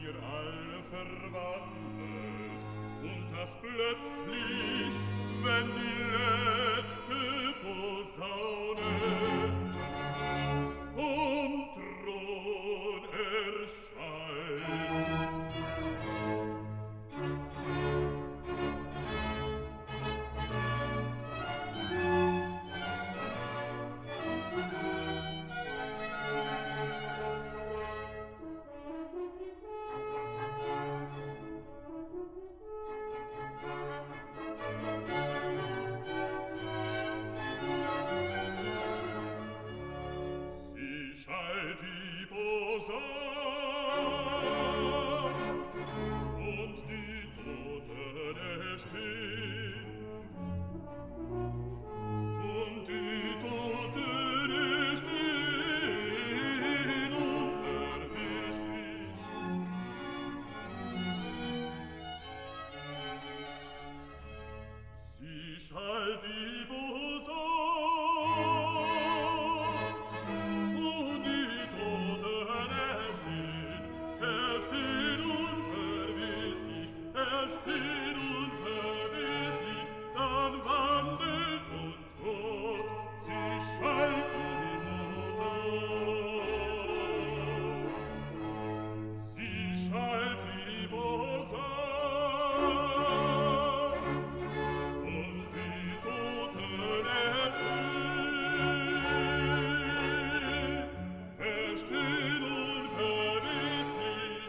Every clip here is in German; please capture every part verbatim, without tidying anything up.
wir alle verwandelt, und das plötzlich, wenn die letzte Posaune vom Thron erscheint. Die Posaune und die Toten erstehen, und die Toten erstehen unverwisslich. Sie schallt die Posaune und die Er steht unverwisslich, er steht unverwisslich, dann wandelt uns Gott, sie schallt die Posaune. Sie schallt die Posaune und die Toten erstehen, erstehen unverwisslich.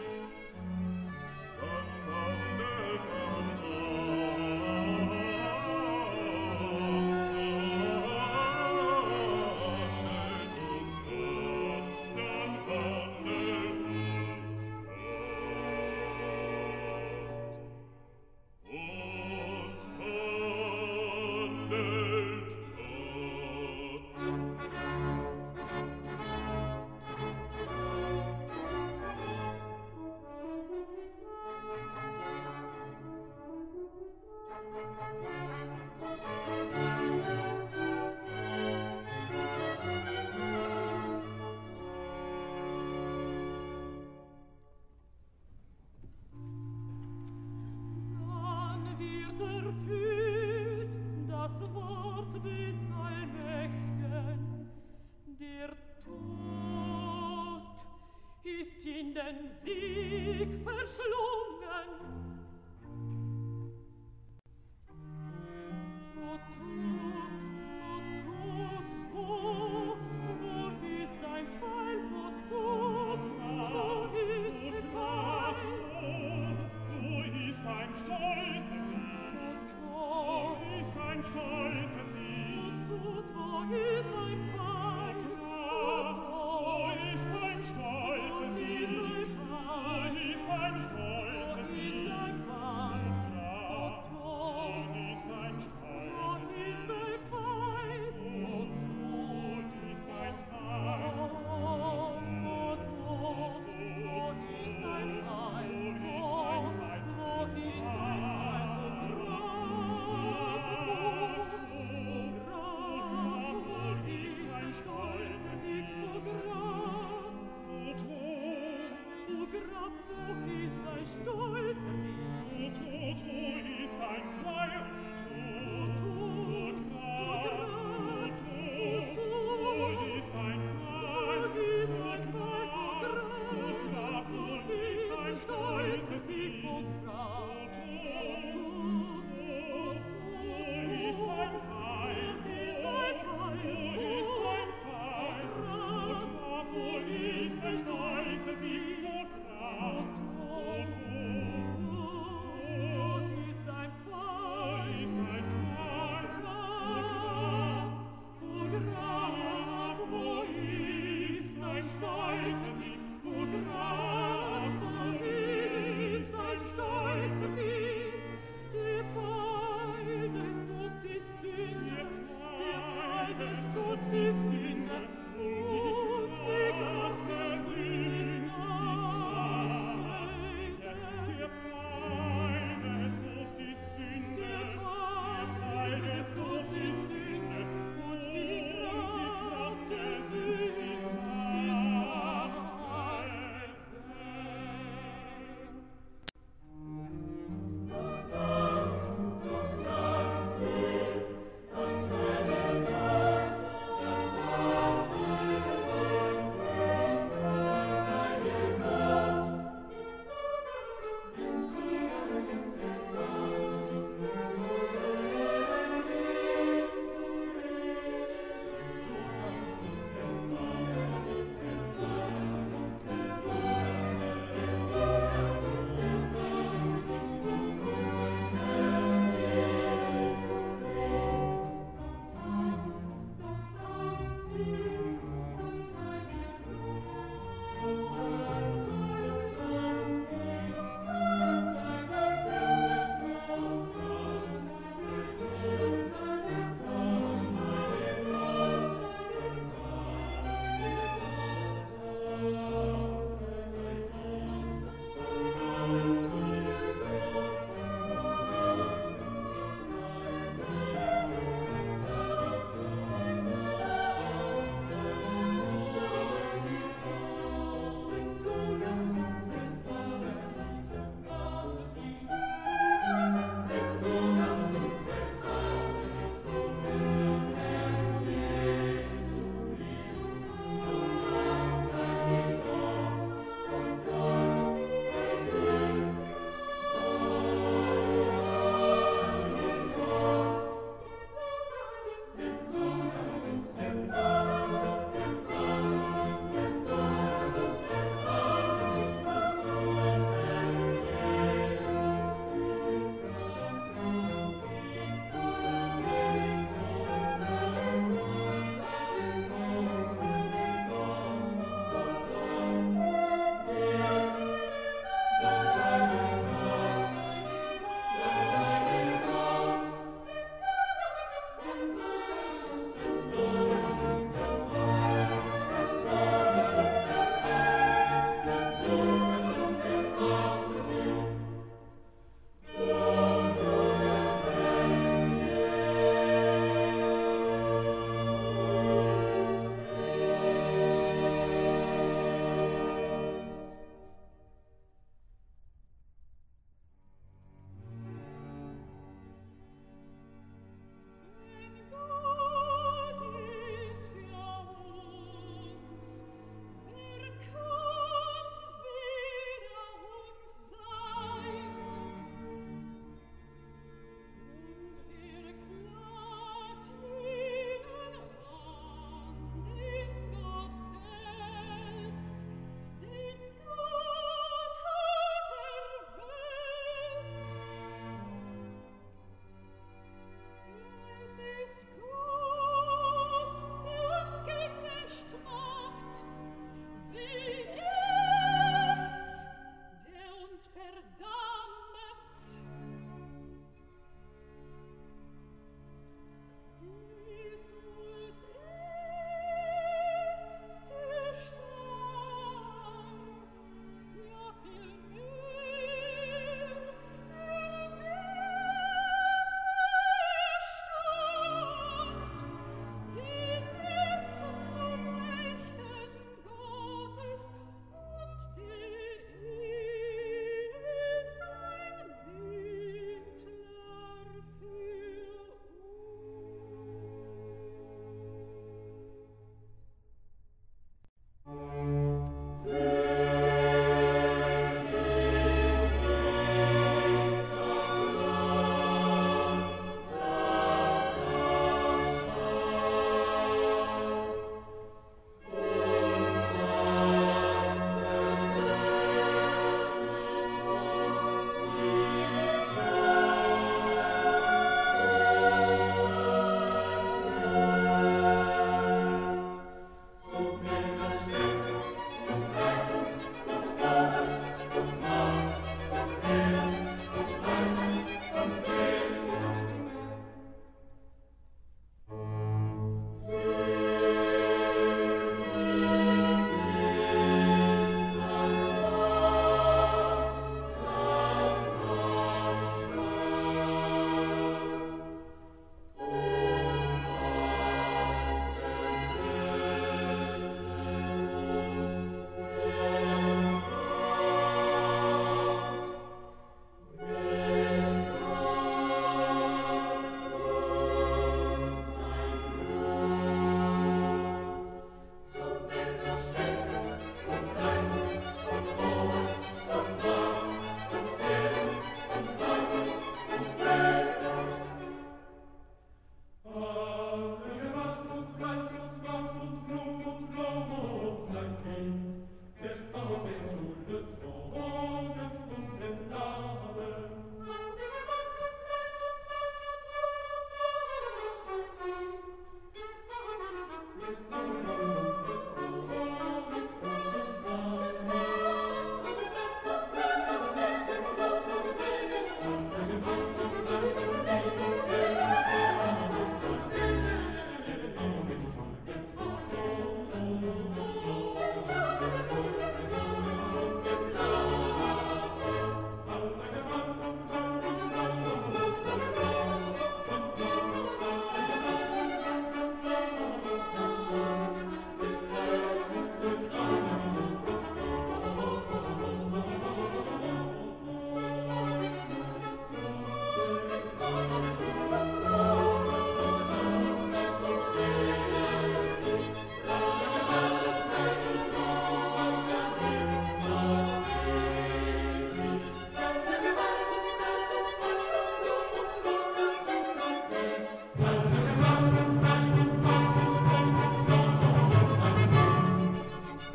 In den Sieg verschlungen. O Tod, o Tod, wo, wo ist dein Pfeil, o Tod, wo ist dein Pfeil? Wo ist dein stolzer Sieg? Wo ist dein stolzer Sieg? O Tod, wo ist dein Pfeil? Wo ist dein stolzer Sieg? Wo ist dein stolzer Sieg? O Tod, wo ist dein stolzer wo ist dein Pfeil? O Tod, ist dein Pfeil? O Tod, wo ist dein Pfeil? Wo ist dein Pfeil? O Grab, wo ist dein stolzer Sieg? O Grab, O Tod, O Grab, wo ist dein stolzer Sieg? O Tod, wo ist dein Pfeil? O Tod, O Grab, O Tod, wo ist dein Pfeil? Wo ist dein Pfeil? O Grab, wo ist dein stolzer Sieg? O Grab, Wo ist dein Pfeil? Wo ist dein Pfeil? O Grab, wo ist dein stolzer Sieg? O Grab, Wo ist dein Pfeil? wo ist dein Pfeil? O Grab, Wo ist dein stolzer Sieg? O Grab, wo ist dein stolzer Sieg? Der Pfeil des Todes ist Sünde, der Pfeil des Todes ist Sünde, und die Kraft der Sünde ist Hass. Der Pfeil des Todes ist Sünde, Der Pfeil des Todes ist Sünde, und die Kraft der Sünde ist Hass.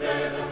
Erde